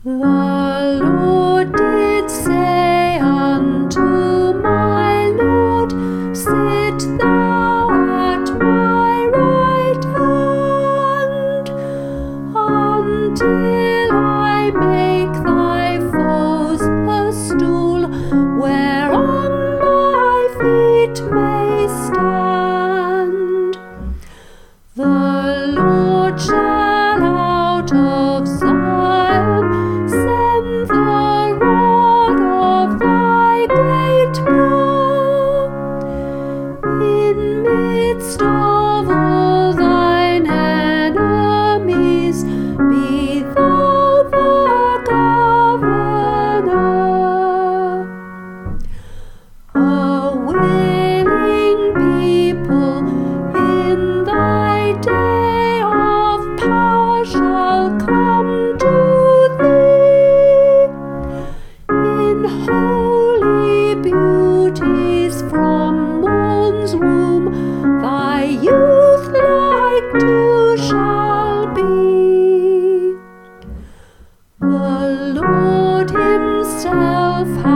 The Lord did say unto my Lord, Sit thou at my right hand, until I make thy foes a stool, whereon my feet may stand. The Lord shall out of Zion send the rod of thy great power, in midst of all thine enemies be thou the governor. A willing people in thy day of power shall come to thee, in holy beauties from morn's womb, thy youth like dew shall be. The Lord himself